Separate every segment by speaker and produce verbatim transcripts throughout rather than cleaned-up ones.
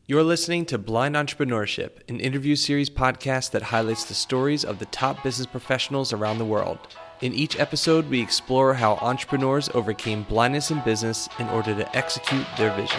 Speaker 1: You're listening to Blind Entrepreneurship, an interview series podcast that highlights the stories of the top business professionals around the world. In each episode, we explore how entrepreneurs overcame blindness in business in order to execute their vision.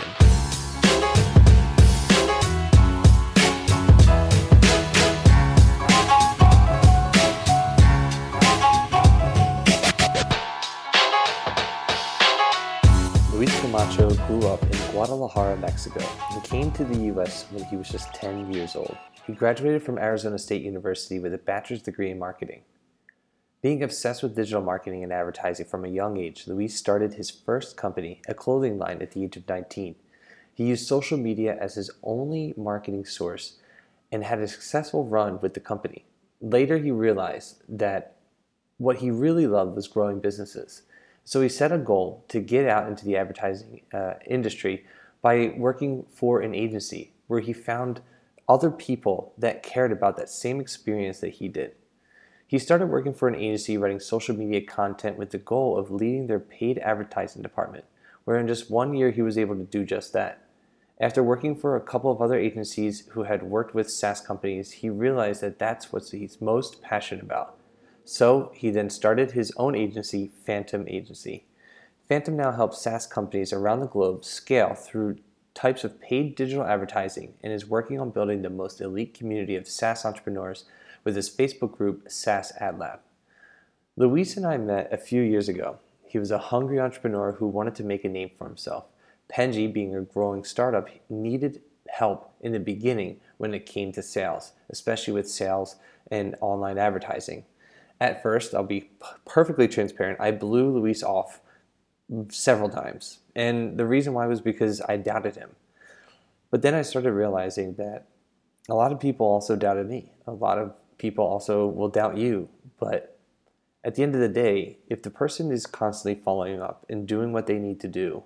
Speaker 1: Luis Camacho grew up in Guadalajara, Mexico, and came to the U S when he was just ten years old. He graduated from Arizona State University with a bachelor's degree in marketing. Being obsessed with digital marketing and advertising from a young age, Luis started his first company, a clothing line, at the age of nineteen. He used social media as his only marketing source and had a successful run with the company. Later, he realized that what he really loved was growing businesses. So he set a goal to get out into the advertising uh, industry by working for an agency where he found other people that cared about that same experience that he did. He started working for an agency writing social media content with the goal of leading their paid advertising department, where in just one year he was able to do just that. After working for a couple of other agencies who had worked with SaaS companies, he realized that that's what he's most passionate about. So he then started his own agency, Phantom Agency. Phantom now helps SaaS companies around the globe scale through types of paid digital advertising and is working on building the most elite community of SaaS entrepreneurs with his Facebook group, SaaS Ad Lab. Luis and I met a few years ago. He was a hungry entrepreneur who wanted to make a name for himself. Penji, being a growing startup, needed help in the beginning when it came to sales, especially with sales and online advertising. At first, I'll be perfectly transparent, I blew Luis off several times. And the reason why was because I doubted him. But then I started realizing that a lot of people also doubted me. A lot of people also will doubt you. But at the end of the day, if the person is constantly following up and doing what they need to do,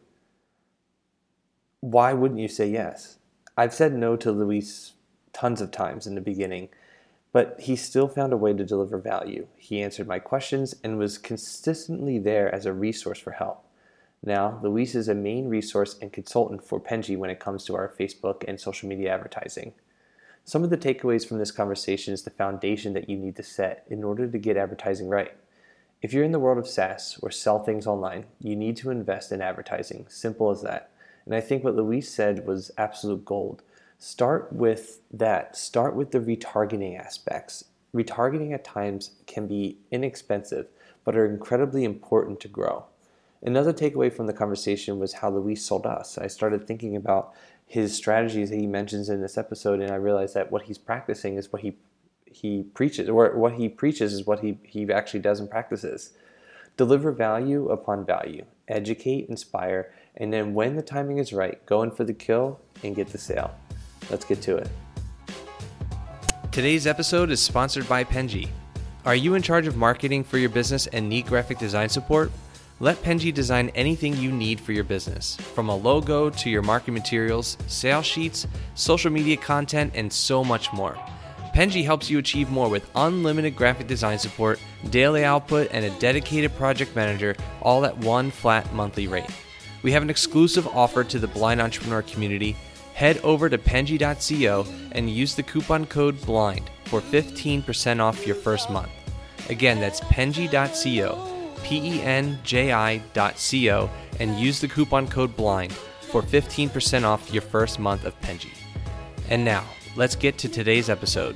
Speaker 1: why wouldn't you say yes? I've said no to Luis tons of times in the beginning, but he still found a way to deliver value. He answered my questions and was consistently there as a resource for help. Now, Luis is a main resource and consultant for Penji when it comes to our Facebook and social media advertising. Some of the takeaways from this conversation is the foundation that you need to set in order to get advertising right. If you're in the world of SaaS or sell things online, you need to invest in advertising. Simple as that. And I think what Luis said was absolute gold. Start with that. Start with the retargeting aspects. Retargeting at times can be inexpensive, but are incredibly important to grow. Another takeaway from the conversation was how Luis sold us. I started thinking about his strategies that he mentions in this episode, and I realized that what he's practicing is what he he preaches, or what he preaches is what he, he actually does and practices. Deliver value upon value. Educate, inspire, and then when the timing is right, go in for the kill and get the sale. Let's get to it. Today's episode is sponsored by Penji. Are you in charge of marketing for your business and need graphic design support? Let Penji design anything you need for your business, from a logo to your marketing materials, sales sheets, social media content, and so much more. Penji helps you achieve more with unlimited graphic design support, daily output, and a dedicated project manager, all at one flat monthly rate. We have an exclusive offer to the blind entrepreneur community. Head over to penji dot co and use the coupon code BLIND for fifteen percent off your first month. Again, that's penji dot co, P E N J I dot co, and use the coupon code BLIND for fifteen percent off your first month of Penji. And now, let's get to today's episode.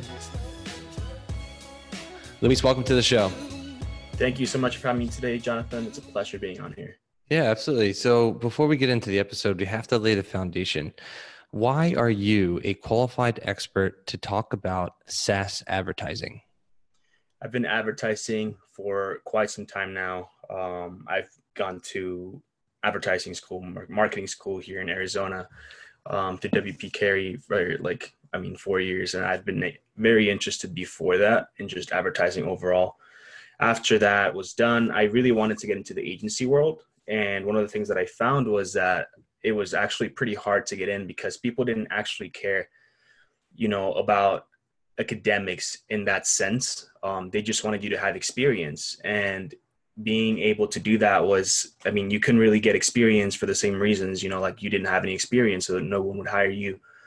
Speaker 1: Luis, welcome to the show.
Speaker 2: Thank you so much for having me today, Jonathan. It's a pleasure being on here.
Speaker 1: Yeah, absolutely. So before we get into the episode, we have to lay the foundation. Why are you a qualified expert to talk about SaaS advertising?
Speaker 2: I've been advertising for quite some time now. Um, I've gone to advertising school, marketing school here in Arizona, um, to W P Carey for like, I mean, four years. And I've been very interested before that in just advertising overall. After that was done, I really wanted to get into the agency world. And one of the things that I found was that it was actually pretty hard to get in because people didn't actually care, you know, about academics in that sense. Um, they just wanted you to have experience. And being able to do that was, I mean, you couldn't really get experience for the same reasons, you know, like you didn't have any experience, so no one would hire you.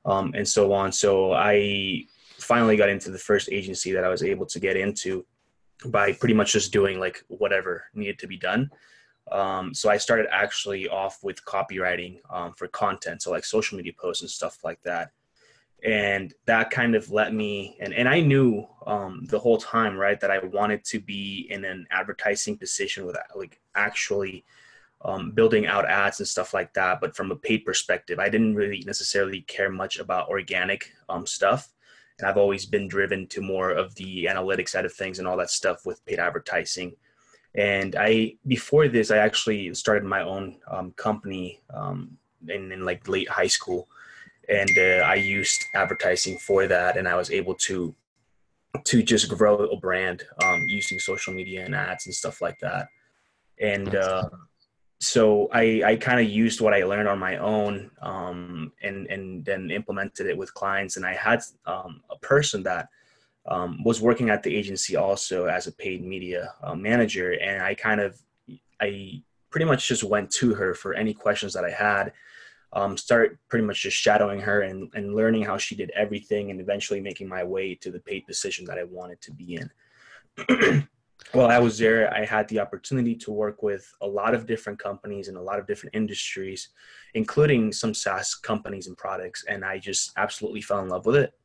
Speaker 2: um, and so on. So I finally got into the first agency that I was able to get into by pretty much just doing like whatever needed to be done. Um, so I started actually off with copywriting um, for content, so like social media posts and stuff like that. And that kind of let me, and, and I knew um, the whole time, right, that I wanted to be in an advertising position with like actually um, building out ads and stuff like that. But from a paid perspective, I didn't really necessarily care much about organic um, stuff. And I've always been driven to more of the analytics side of things and all that stuff with paid advertising. And I, before this, I actually started my own um, company um, in, in like late high school. And uh, I used advertising for that. And I was able to, to just grow a brand um, using social media and ads and stuff like that. And uh, so I, I kind of used what I learned on my own um, and, and then implemented it with clients. And I had um, a person that um, was working at the agency also as a paid media uh, manager. And I kind of, I pretty much just went to her for any questions that I had, um, start pretty much just shadowing her and, and learning how she did everything, and eventually making my way to the paid position that I wanted to be in. While I was there, I had the opportunity to work with a lot of different companies in a lot of different industries, including some SaaS companies and products. And I just absolutely fell in love with it.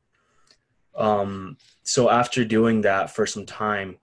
Speaker 2: Um, so after doing that for some time,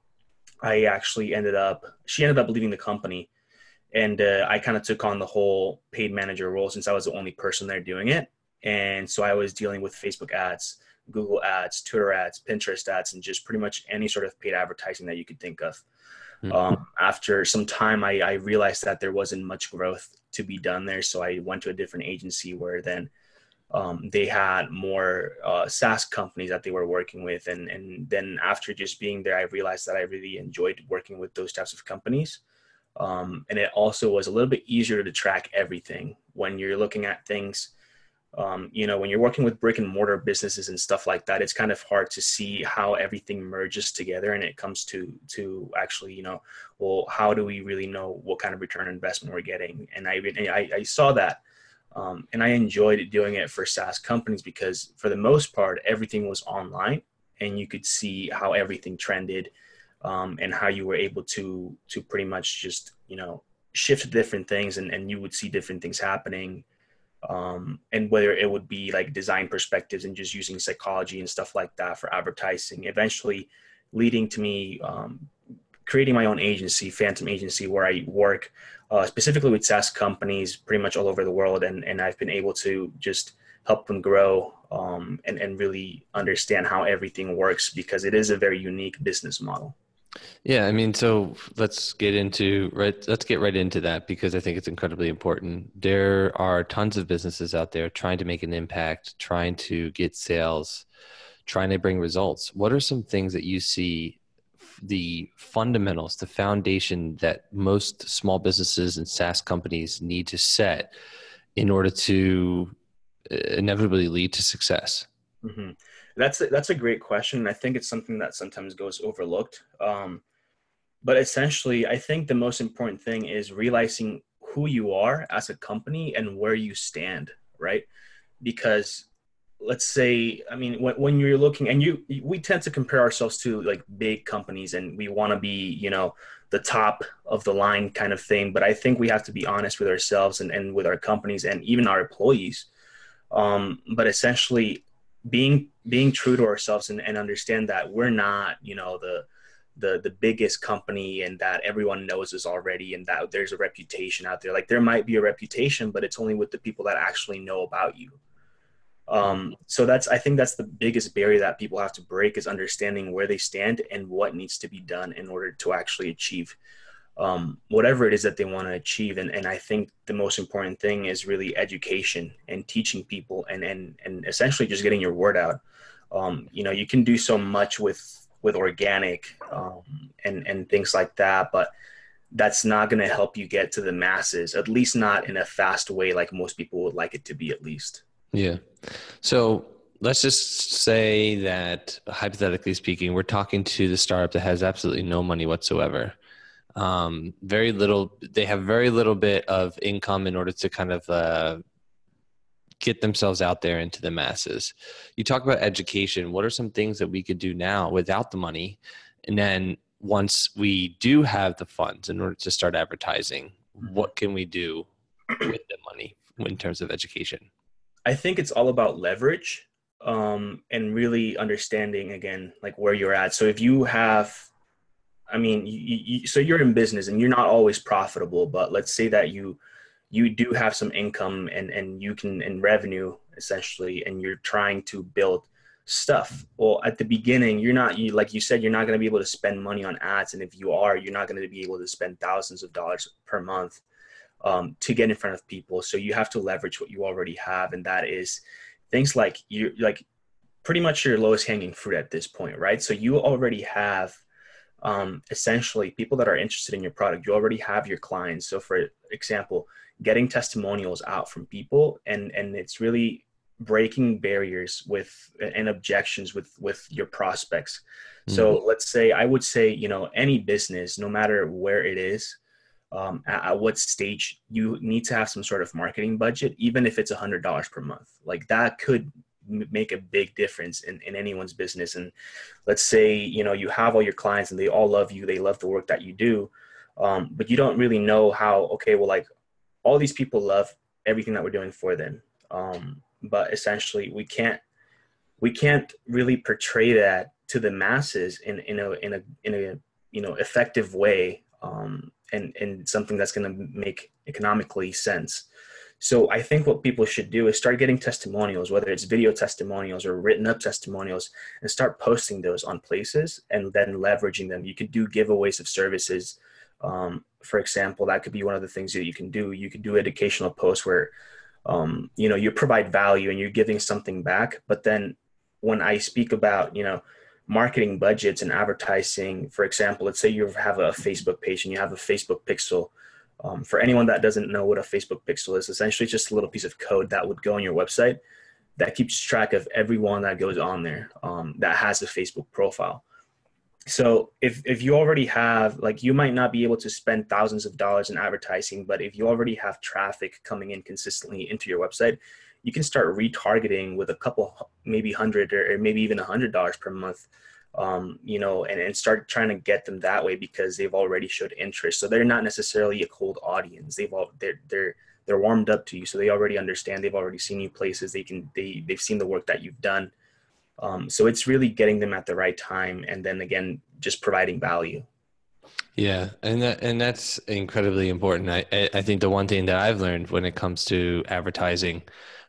Speaker 2: I actually ended up, she ended up leaving the company, and uh, I kind of took on the whole paid manager role since I was the only person there doing it. And so I was dealing with Facebook ads, Google ads, Twitter ads, Pinterest ads, and just pretty much any sort of paid advertising that you could think of. Mm-hmm. Um, after some time, I, I realized that there wasn't much growth to be done there. So I went to a different agency where then um, they had more uh, SaaS companies that they were working with. And, and then after just being there, I realized that I really enjoyed working with those types of companies. Um, and it also was a little bit easier to track everything when you're looking at things. Um, you know, when you're working with brick and mortar businesses and stuff like that, it's kind of hard to see how everything merges together, and it comes to, to actually, you know, well, how do we really know what kind of return on investment we're getting? And I, I, I saw that, um, and I enjoyed doing it for SaaS companies because for the most part, everything was online and you could see how everything trended, um, and how you were able to, to pretty much just, you know, shift different things, and, and you would see different things happening. Um, and whether it would be like design perspectives and just using psychology and stuff like that for advertising, eventually leading to me um, creating my own agency, Phantom Agency, where I work uh, specifically with SaaS companies pretty much all over the world. And, and I've been able to just help them grow um, and, and really understand how everything works, because it is a very unique business model.
Speaker 1: Yeah, I mean, so let's get into right. Let's get right into that, because I think it's incredibly important. There are tons of businesses out there trying to make an impact, trying to get sales, trying to bring results. What are some things that you see, the fundamentals, the foundation that most small businesses and SaaS companies need to set in order to inevitably lead to success?
Speaker 2: Mm-hmm. That's a, that's a great question. I think it's something that sometimes goes overlooked. Um, but essentially, I think the most important thing is realizing who you are as a company and where you stand, right? Because let's say, I mean, when, when you're looking, and you, we tend to compare ourselves to like big companies, and we want to be, you know, the top of the line kind of thing. But I think we have to be honest with ourselves and, and with our companies and even our employees. Um, but essentially, being being true to ourselves and, and understand that we're not, you know, the the the biggest company and that everyone knows us already, and that there's a reputation out there. Like there might be a reputation, but it's only with the people that actually know about you. Um, so that's, I think that's the biggest barrier that people have to break, is understanding where they stand and what needs to be done in order to actually achieve um, whatever it is that they want to achieve. And, and I think the most important thing is really education and teaching people, and, and, and essentially just getting your word out. Um, you know, you can do so much with, with organic um, and, and things like that, but that's not going to help you get to the masses, at least not in a fast way like most people would like it to be, at least.
Speaker 1: Yeah. So let's just say that, hypothetically speaking, we're talking to the startup that has absolutely no money whatsoever. Um, very little, they have very little bit of income in order to kind of uh, get themselves out there into the masses. You talk about education. What are some things that we could do now without the money? And then once we do have the funds in order to start advertising, what can we do with the money in terms of education?
Speaker 2: I think it's all about leverage, um, and really understanding, again, like where you're at. So if you have, I mean, you, you, so you're in business and you're not always profitable, but let's say that you you do have some income and, and you can, and revenue essentially, and you're trying to build stuff. Well, at the beginning, you're not, you, like you said, you're not going to be able to spend money on ads. And if you are, you're not going to be able to spend thousands of dollars per month um, to get in front of people. So you have to leverage what you already have. And that is things like you like pretty much your lowest hanging fruit at this point, right? So you already have um, essentially people that are interested in your product. You already have your clients. So for example, getting testimonials out from people, and, and it's really breaking barriers with and objections with, with your prospects. Mm-hmm. So let's say, I would say, you know, any business, no matter where it is, um, at, at what stage, you need to have some sort of marketing budget, even if it's a hundred dollars per month. Like that could m- make a big difference in, in anyone's business. And let's say, you know, you have all your clients and they all love you. They love the work that you do. Um, but you don't really know how, okay, well, like all these people love everything that we're doing for them. Um, but essentially we can't, we can't really portray that to the masses in, in a, in a, in a, you know, effective way. Um, and, and something that's going to make economically sense. So I think what people should do is start getting testimonials, whether it's video testimonials or written up testimonials, and start posting those on places and then leveraging them. You could do giveaways of services. Um, for example, that could be one of the things that you can do. You could do educational posts where, um, you know, you provide value and you're giving something back. But then when I speak about, you know, marketing budgets and advertising, for example, let's say you have a Facebook page and you have a Facebook pixel. Um, for anyone that doesn't know what a Facebook pixel is, essentially just a little piece of code that would go on your website that keeps track of everyone that goes on there um, that has a Facebook profile. So if, if you already have, like, you might not be able to spend thousands of dollars in advertising, but if you already have traffic coming in consistently into your website, you can start retargeting with a couple, maybe hundred or maybe even a hundred dollars per month, um, you know, and, and start trying to get them that way because they've already showed interest. So they're not necessarily a cold audience. They've all, they're, they're, they're warmed up to you. So they already understand, they've already seen you places. They can, they, they've seen the work that you've done. Um, so it's really getting them at the right time. And then again, just providing value.
Speaker 1: Yeah. And that, and that's incredibly important. I, I think the one thing that I've learned when it comes to advertising,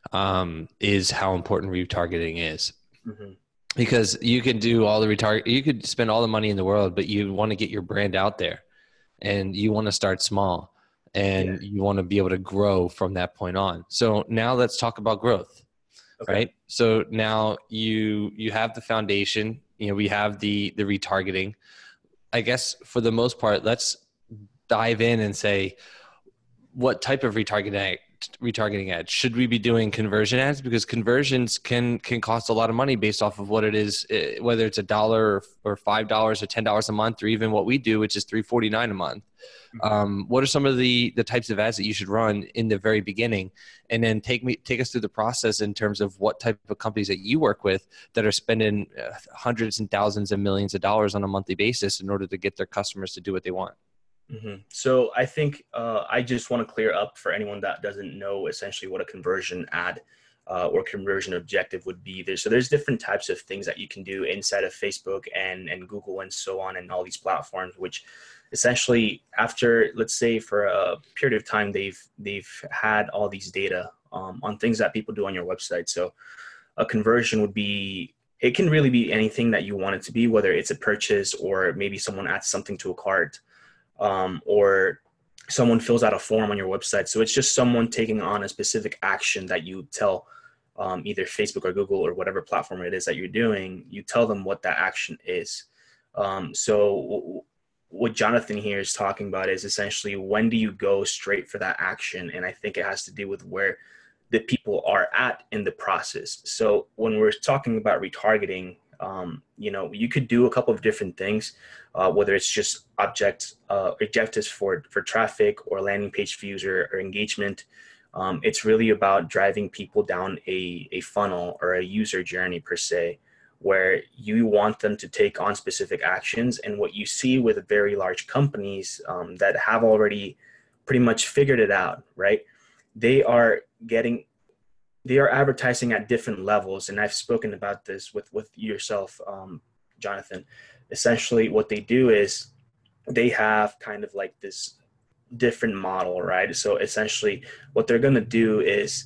Speaker 1: um, is how important retargeting is. Mm-hmm. Because you can do all the retarget, you could spend all the money in the world, but you want to get your brand out there and you want to start small and yeah. you want to be able to grow from that point on. So now let's talk about growth. Okay. Right. So now you, you have the foundation, you know, we have the, the retargeting. I guess for the most part, let's dive in and say, what type of retargeting retargeting ads? Should we be doing conversion ads? Because conversions can, can cost a lot of money based off of what it is, whether it's a dollar or, or five dollars or ten dollars a month, or even what we do, which is three forty-nine a month. Um, what are some of the, the types of ads that you should run in the very beginning? And then take me, take us through the process in terms of what type of companies that you work with that are spending hundreds and thousands and millions of dollars on a monthly basis in order to get their customers to do what they want.
Speaker 2: Mm-hmm. So I think uh, I just want to clear up for anyone that doesn't know essentially what a conversion ad uh, or conversion objective would be. There, so there's different types of things that you can do inside of Facebook and, and Google and so on and all these platforms, which essentially after, let's say for a period of time, they've they've had all these data um, on things that people do on your website. So a conversion would be, it can really be anything that you want it to be, whether it's a purchase or maybe someone adds something to a cart. Um, or someone fills out a form on your website. So it's just someone taking on a specific action that you tell um, either Facebook or Google or whatever platform it is that you're doing, you tell them what that action is. Um, so w- what Jonathan here is talking about is essentially, when do you go straight for that action? And I think it has to do with where the people are at in the process. So when we're talking about retargeting, Um, you know, you could do a couple of different things, uh, whether it's just object uh, objectives for, for traffic or landing page views or, or engagement. Um, it's really about driving people down a, a funnel or a user journey per se, where you want them to take on specific actions. And what you see with very large companies um, that have already pretty much figured it out, right? They are getting, they are advertising at different levels. And I've spoken about this with, with yourself, um, Jonathan. Essentially what they do is they have kind of like this different model, right? So essentially what they're going to do is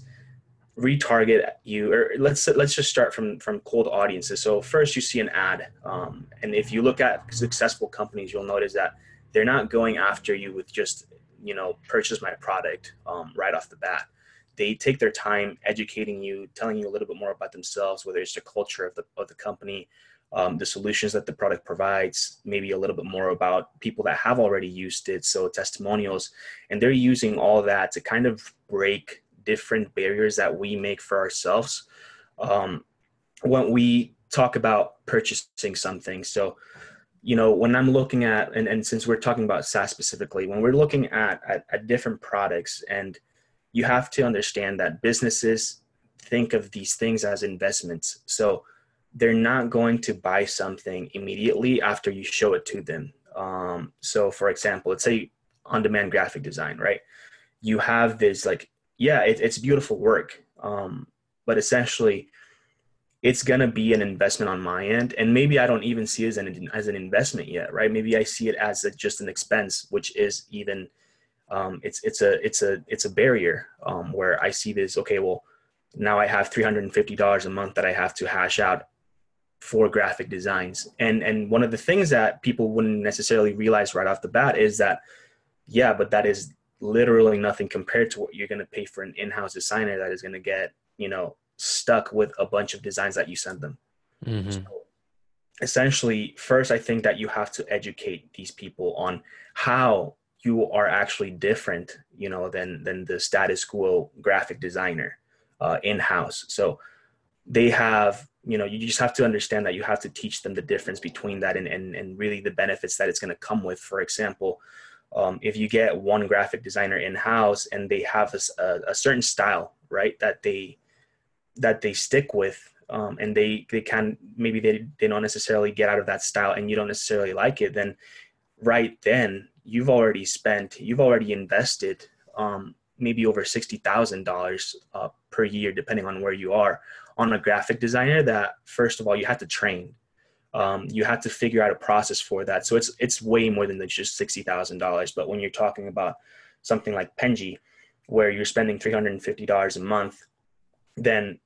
Speaker 2: retarget you, or let's let's just start from from cold audiences. So first you see an ad, um, and if you look at successful companies, you'll notice that they're not going after you with just, you know, purchase my product um, right off the bat. They take their time educating you, telling you a little bit more about themselves, whether it's the culture of the of the company, um, the solutions that the product provides, maybe a little bit more about people that have already used it, so testimonials, and they're using all that to kind of break different barriers that we make for ourselves um, when we talk about purchasing something. So, you know, when I'm looking at, and, and since we're talking about SaaS specifically, when we're looking at, at, at different products, and you have to understand that businesses think of these things as investments. So they're not going to buy something immediately after you show it to them. Um, so for example, let's say on-demand graphic design, right? You have this like, yeah, it, it's beautiful work. Um, but essentially it's going to be an investment on my end. And maybe I don't even see it as an, as an investment yet, right? Maybe I see it as a, just an expense, which is even, um, it's, it's a, it's a, it's a barrier um, where I see this, okay, well, now I have three hundred fifty dollars a month that I have to hash out for graphic designs. And, and one of the things that people wouldn't necessarily realize right off the bat is that, yeah, but that is literally nothing compared to what you're going to pay for an in-house designer that is going to get, you know, stuck with a bunch of designs that you send them. Mm-hmm. So essentially, first, I think that you have to educate these people on how you are actually different, you know, than, than the status quo graphic designer uh, in-house. So they have, you know, you just have to understand that you have to teach them the difference between that and, and, and really the benefits that it's going to come with. For example, Um, if you get one graphic designer in-house and they have a, a, a certain style, right, that they that they stick with, um, and they they can maybe they, they don't necessarily get out of that style and you don't necessarily like it, then right then you've already spent, you've already invested um, maybe over sixty thousand dollars uh, per year, depending on where you are, on a graphic designer that, first of all, you have to train. Um, you have to figure out a process for that. So it's it's way more than just sixty thousand dollars. But when you're talking about something like Penji, where you're spending three hundred fifty dollars a month, then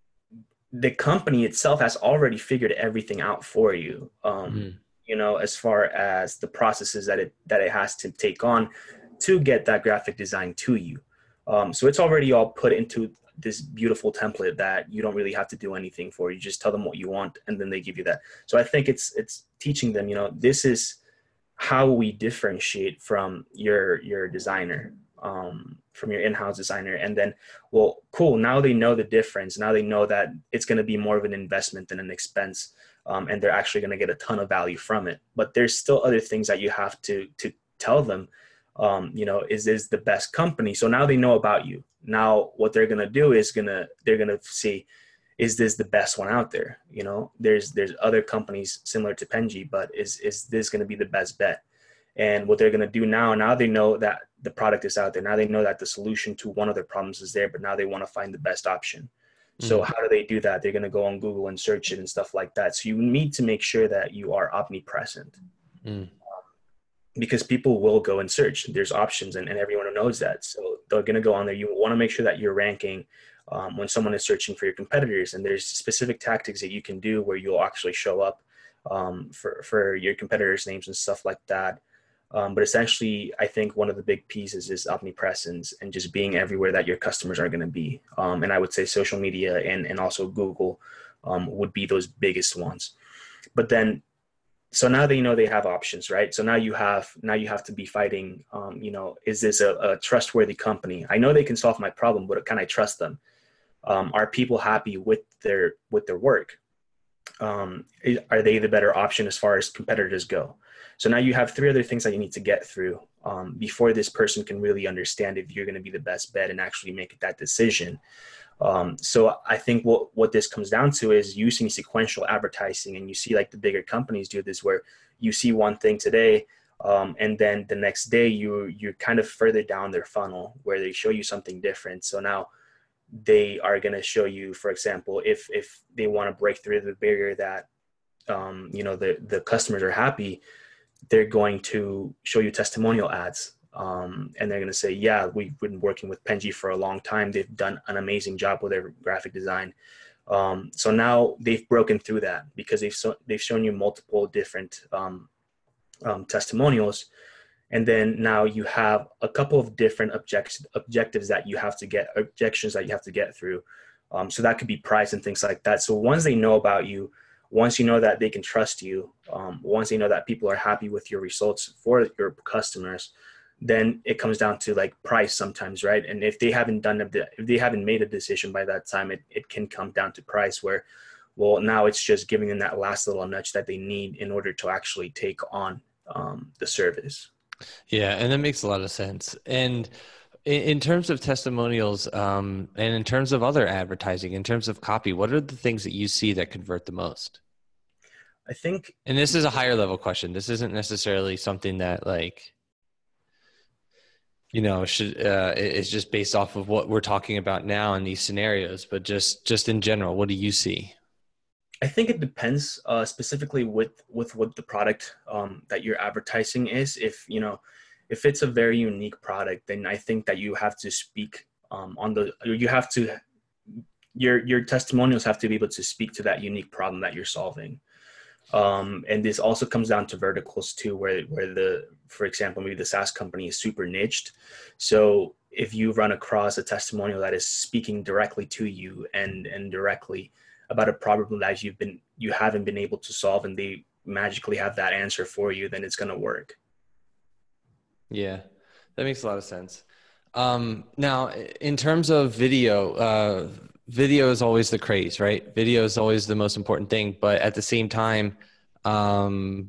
Speaker 2: the company itself has already figured everything out for you, um, mm. you know, as far as the processes that it that it has to take on to get that graphic design to you. Um, so it's already all put into this beautiful template that you don't really have to do anything for. You just tell them what you want and then they give you that. So I think it's it's teaching them, you know, this is how we differentiate from your your designer, um, from your in-house designer. And then, well, cool, now they know the difference. Now they know that it's going to be more of an investment than an expense, um, and they're actually going to get a ton of value from it. But there's still other things that you have to to tell them. Um, you know, is this the best company? So now they know about you. Now what they're going to do is going to, they're going to see, is this the best one out there? You know, there's, there's other companies similar to Penji, but is, is this going to be the best bet? And what they're going to do now, now they know that the product is out there. Now they know that the solution to one of their problems is there, but now they want to find the best option. Mm-hmm. So how do they do that? They're going to go on Google and search it and stuff like that. So you need to make sure that you are omnipresent. Mm. Because people will go and search. There's options, and, and everyone knows that. So they're going to go on there. You want to make sure that you're ranking um, when someone is searching for your competitors. And there's specific tactics that you can do where you'll actually show up um, for, for your competitors' names and stuff like that. Um, but essentially, I think one of the big pieces is omnipresence and just being everywhere that your customers are going to be. Um, and I would say social media and, and also Google um, would be those biggest ones. But then, so now they know they have options, right? So now you have, now you have to be fighting, um, you know, is this a, a trustworthy company? I know they can solve my problem, but can I trust them? Um, are people happy with their, with their work? Um, are they the better option as far as competitors go? So now you have three other things that you need to get through um, before this person can really understand if you're going to be the best bet and actually make that decision. Um, so I think what, what this comes down to is using sequential advertising. And you see like the bigger companies do this, where you see one thing today, um, and then the next day you, you're kind of further down their funnel where they show you something different. So now they are going to show you, for example, if, if they want to break through the barrier that, um, you know, the, the customers are happy, they're going to show you testimonial ads. Um, and they're going to say, yeah, we've been working with Penji for a long time. They've done an amazing job with their graphic design. Um, so now they've broken through that because they've, so, they've shown you multiple different um, um, testimonials. And then now you have a couple of different object, objectives that you have to get, objections that you have to get through. Um, so that could be price and things like that. So once they know about you, once you know that they can trust you, um, once they know that people are happy with your results for your customers, then it comes down to like price sometimes, right? And if they haven't done it, if they haven't made a decision by that time, it, it can come down to price where, well, now it's just giving them that last little nudge that they need in order to actually take on um, the service.
Speaker 1: Yeah, and that makes a lot of sense. And in, in terms of testimonials, um, and in terms of other advertising, in terms of copy, what are the things that you see that convert the most?
Speaker 2: I think,
Speaker 1: and this is a higher level question. This isn't necessarily something that like, you know, should, uh, is just based off of what we're talking about now in these scenarios, but just, just in general, what do you see?
Speaker 2: I think it depends uh, specifically with, with what the product um, that you're advertising is. If, you know, if it's a very unique product, then I think that you have to speak um, on the, you have to, your, your testimonials have to be able to speak to that unique problem that you're solving. Um, and this also comes down to verticals too, where, where the, for example, maybe the SaaS company is super niched. So if you run across a testimonial that is speaking directly to you and, and directly about a problem that you've been, you haven't been able to solve, and they magically have that answer for you, then it's going to work.
Speaker 1: Yeah, that makes a lot of sense. Um, now in terms of video, uh, video is always the craze, right? Video is always the most important thing, but at the same time, um,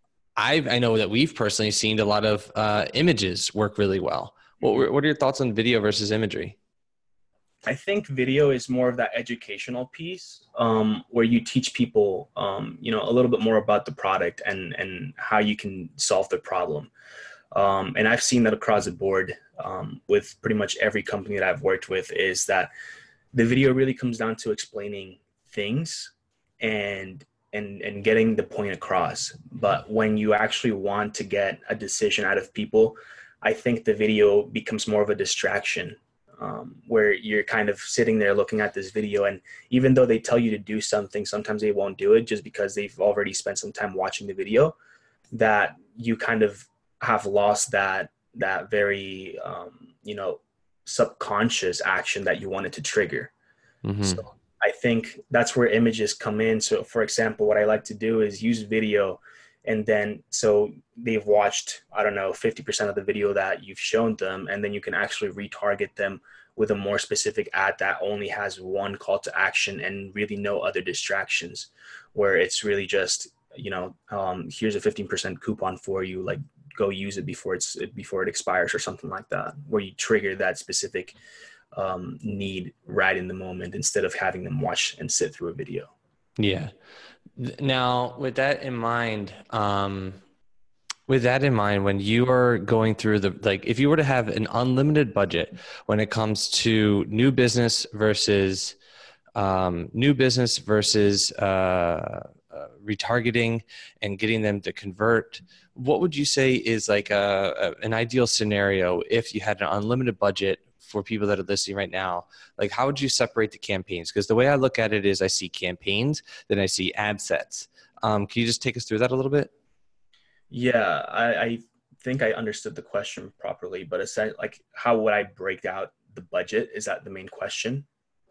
Speaker 1: I I know that we've personally seen a lot of uh, images work really well. What were, what are your thoughts on video versus imagery?
Speaker 2: I think video is more of that educational piece um, where you teach people, um, you know, a little bit more about the product and, and how you can solve the problem. Um, and I've seen that across the board um, with pretty much every company that I've worked with, is that the video really comes down to explaining things and, and, and getting the point across. But when you actually want to get a decision out of people, I think the video becomes more of a distraction. Um, where you're kind of sitting there looking at this video, and even though they tell you to do something, sometimes they won't do it just because they've already spent some time watching the video, that you kind of have lost that, that very, um, you know, subconscious action that you wanted to trigger. Mm-hmm. So I think that's where images come in. So for example, what I like to do is use video, and then, so they've watched, I don't know, fifty percent of the video that you've shown them. And then you can actually retarget them with a more specific ad that only has one call to action and really no other distractions, where it's really just, you know, um, here's a fifteen percent coupon for you, like go use it before it's, before it expires or something like that, where you trigger that specific um, need right in the moment instead of having them watch and sit through a video.
Speaker 1: Yeah. Now, with that in mind, um, with that in mind, when you are going through the, like, if you were to have an unlimited budget when it comes to new business versus um, new business versus uh, uh, retargeting and getting them to convert, what would you say is like a, a, an ideal scenario if you had an unlimited budget for people that are listening right now? Like, how would you separate the campaigns? Because the way I look at it is I see campaigns, then I see ad sets. Um, can you just take us through that a little bit?
Speaker 2: Yeah, I, I think I understood the question properly, but it's like, how would I break out the budget? Is that the main question?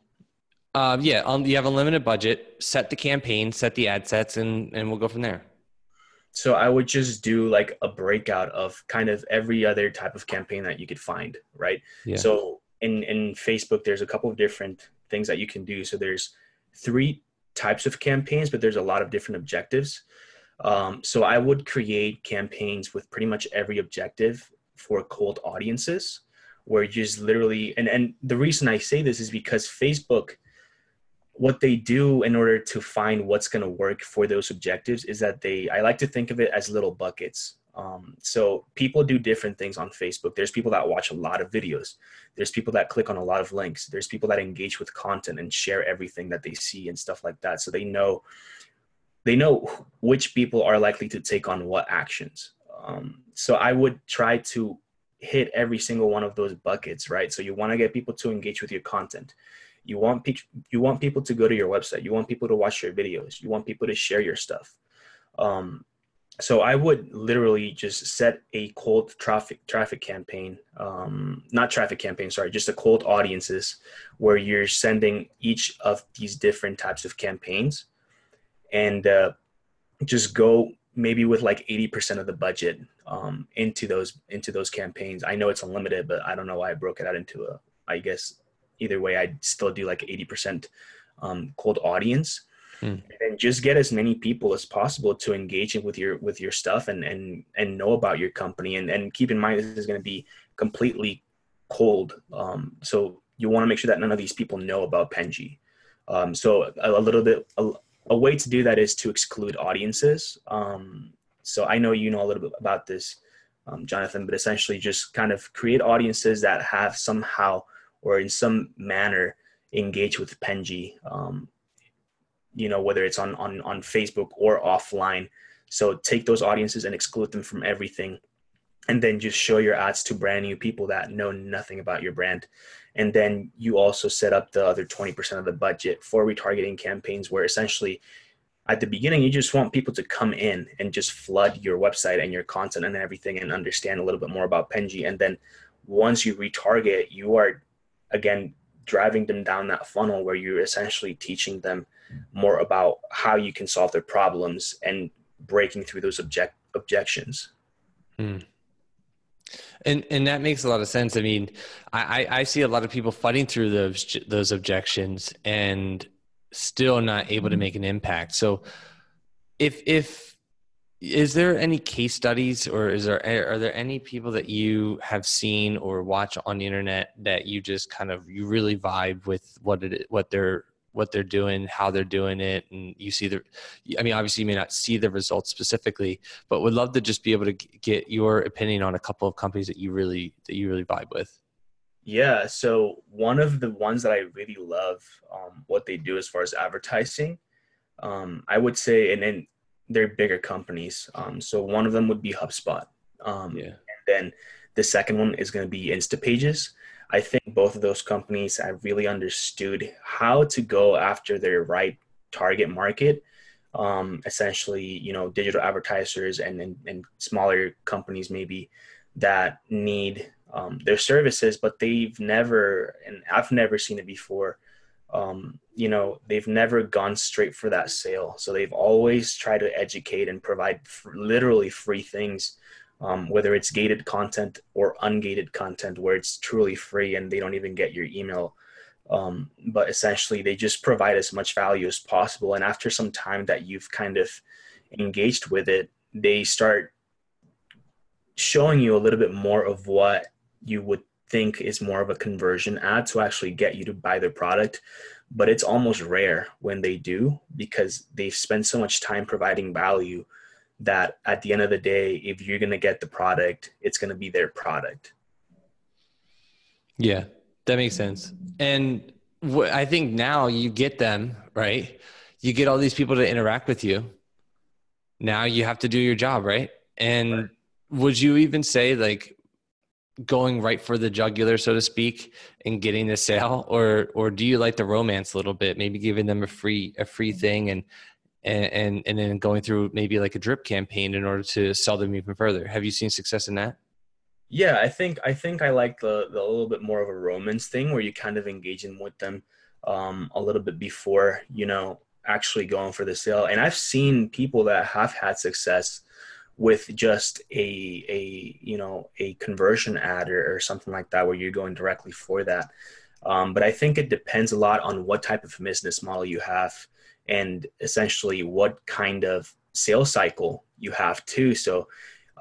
Speaker 1: Um, yeah, um, you have a limited budget, set the campaign, set the ad sets, and, and we'll go from there.
Speaker 2: So I would just do like a breakout of kind of every other type of campaign that you could find, right? Yeah. So in, in Facebook, there's a couple of different things that you can do. So there's three types of campaigns, but there's a lot of different objectives. Um, so I would create campaigns with pretty much every objective for cold audiences, where you just literally, and, and the reason I say this is because Facebook, what they do in order to find what's going to work for those objectives is that they, I like to think of it as little buckets. Um, so people do different things on Facebook. There's people that watch a lot of videos. There's people that click on a lot of links. There's people that engage with content and share everything that they see and stuff like that. So they know, they know which people are likely to take on what actions. Um, so I would try to hit every single one of those buckets, right? So you want to get people to engage with your content. You want pe- you want people to go to your website. You want people to watch your videos. You want people to share your stuff. Um, so I would literally just set a cold traffic traffic campaign, um, not traffic campaign, sorry, just a cold audiences where you're sending each of these different types of campaigns, and uh, just go maybe with like eighty percent of the budget um, into those into those campaigns. I know it's unlimited, but I don't know why I broke it out into a, I guess either way, I'd still do like eighty percent um, cold audience. Hmm. And just get as many people as possible to engage with your with your stuff and and and know about your company. And and keep in mind, this is going to be completely cold. Um, so you want to make sure that none of these people know about Penji. Um, so a, a little bit, a, a way to do that is to exclude audiences. Um, so I know you know a little bit about this, um, Jonathan, but essentially just kind of create audiences that have somehow or in some manner engage with Penji, um, you know, whether it's on, on, on Facebook or offline. So take those audiences and exclude them from everything. And then just show your ads to brand new people that know nothing about your brand. And then you also set up the other twenty percent of the budget for retargeting campaigns, where essentially at the beginning, you just want people to come in and just flood your website and your content and everything and understand a little bit more about Penji. And then once you retarget, you are, again, driving them down that funnel where you're essentially teaching them more about how you can solve their problems and breaking through those object objections.
Speaker 1: Hmm. And and that makes a lot of sense. I mean, I, I see a lot of people fighting through those those objections and still not able to make an impact. So if if is there any case studies, or is there are there any people that you have seen or watch on the internet that you just kind of you really vibe with what it what they're what they're doing, how they're doing it, and you see the, I mean, obviously you may not see the results specifically, but would love to just be able to get your opinion on a couple of companies that you really, that you really vibe with.
Speaker 2: Yeah. So one of the ones that I really love, um, what they do as far as advertising, um, I would say, and then they're bigger companies. Um, so one of them would be HubSpot. Um, yeah. And then the second one is going to be Instapages. I think both of those companies have really understood how to go after their right target market. Um, essentially, you know, digital advertisers and, and, and smaller companies maybe that need um, their services, but they've never, and I've never seen it before, um, you know, they've never gone straight for that sale. So they've always tried to educate and provide f- literally free things. Um, whether it's gated content or ungated content where it's truly free and they don't even get your email. Um, but essentially they just provide as much value as possible. And after some time that you've kind of engaged with it, they start showing you a little bit more of what you would think is more of a conversion ad to actually get you to buy their product. But it's almost rare when they do, because they've spent so much time providing value that at the end of the day, if you're going to get the product, it's going to be their product.
Speaker 1: Yeah, that makes sense. And wh- I think now you get them, right? You get all these people to interact with you. Now you have to do your job, right? And right. Would you even say like going right for the jugular, so to speak, and getting the sale, or, or do you like the romance a little bit, maybe giving them a free, a free thing and, And, and and then going through maybe like a drip campaign in order to sell them even further? Have you seen success in that?
Speaker 2: Yeah, I think I think I like the the little bit more of a romance thing where you kind of engage in with them um, a little bit before, you know, actually going for the sale. And I've seen people that have had success with just a a you know a conversion ad or, or something like that where you're going directly for that. Um, but I think it depends a lot on what type of business model you have, and essentially what kind of sales cycle you have too. So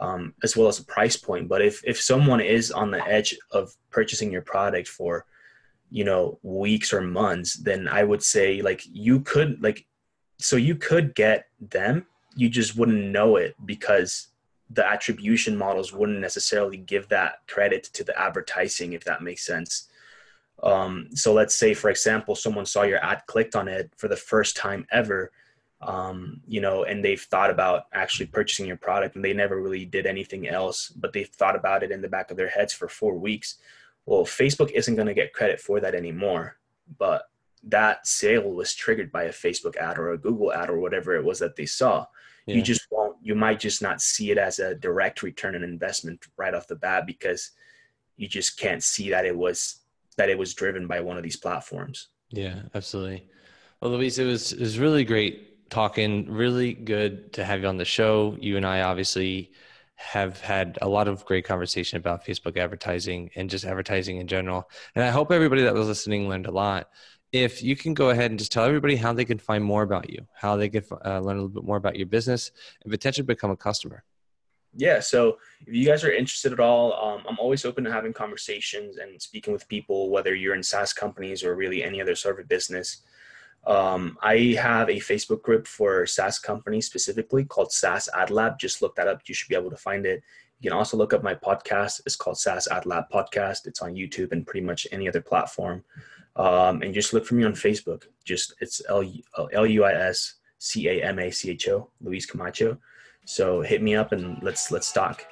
Speaker 2: um, as well as a price point. But if if someone is on the edge of purchasing your product for, you know, weeks or months, then I would say like you could like, so you could get them, you just wouldn't know it because the attribution models wouldn't necessarily give that credit to the advertising, if that makes sense. Um, so let's say, for example, someone saw your ad, clicked on it for the first time ever, um, you know, and they've thought about actually purchasing your product and they never really did anything else, but they've thought about it in the back of their heads for four weeks. Well, Facebook isn't going to get credit for that anymore, but that sale was triggered by a Facebook ad or a Google ad or whatever it was that they saw. Yeah. You just won't, you might just not see it as a direct return on investment right off the bat because you just can't see that it was, that it was driven by one of these platforms.
Speaker 1: Yeah, absolutely. Well, Luis, it was, it was really great talking, really good to have you on the show. You and I obviously have had a lot of great conversation about Facebook advertising and just advertising in general. And I hope everybody that was listening learned a lot. If you can go ahead and just tell everybody how they can find more about you, how they can uh, learn a little bit more about your business and potentially become a customer.
Speaker 2: Yeah. So if you guys are interested at all, um, I'm always open to having conversations and speaking with people, whether you're in SaaS companies or really any other sort of business. Um, I have a Facebook group for SaaS companies specifically called SaaS Ad Lab. Just look that up. You should be able to find it. You can also look up my podcast. It's called SaaS Ad Lab Podcast. It's on YouTube and pretty much any other platform. Um, and just look for me on Facebook. Just it's L U I S C A M A C H O, Luis Camacho. So hit me up and let's let's talk.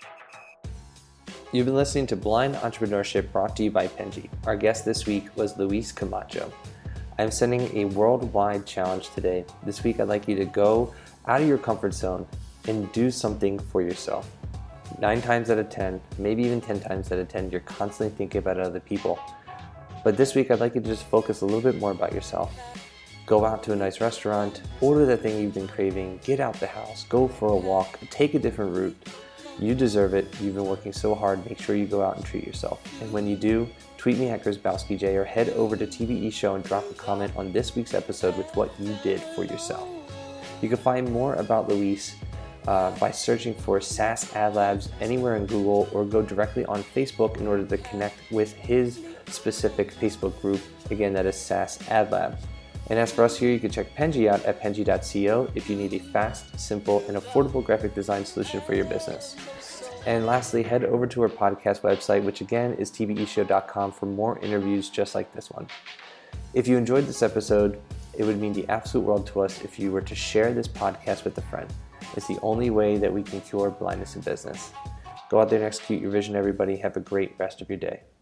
Speaker 1: You've been listening to Blind Entrepreneurship brought to you by Penji. Our guest this week was Luis Camacho. I'm sending a worldwide challenge today. This week I'd like you to go out of your comfort zone and do something for yourself. Nine times out of ten, maybe even ten times out of ten, you're constantly thinking about other people. But this week, I'd like you to just focus a little bit more about yourself. Go out to a nice restaurant, order that thing you've been craving, get out the house, go for a walk, take a different route. You deserve it. You've been working so hard. Make sure you go out and treat yourself. And when you do, tweet me at Grzybowski J or head over to T V E Show and drop a comment on this week's episode with what you did for yourself. You can find more about Luis uh, by searching for SaaS Ad Labs anywhere in Google or go directly on Facebook in order to connect with his specific Facebook group. Again, that is SaaS Ad Lab. And as for us here, you can check Penji out at penji dot co if you need a fast, simple, and affordable graphic design solution for your business. And lastly, head over to our podcast website, which again is T V E show dot com for more interviews just like this one. If you enjoyed this episode, it would mean the absolute world to us if you were to share this podcast with a friend. It's the only way that we can cure blindness in business. Go out there and execute your vision, everybody. Have a great rest of your day.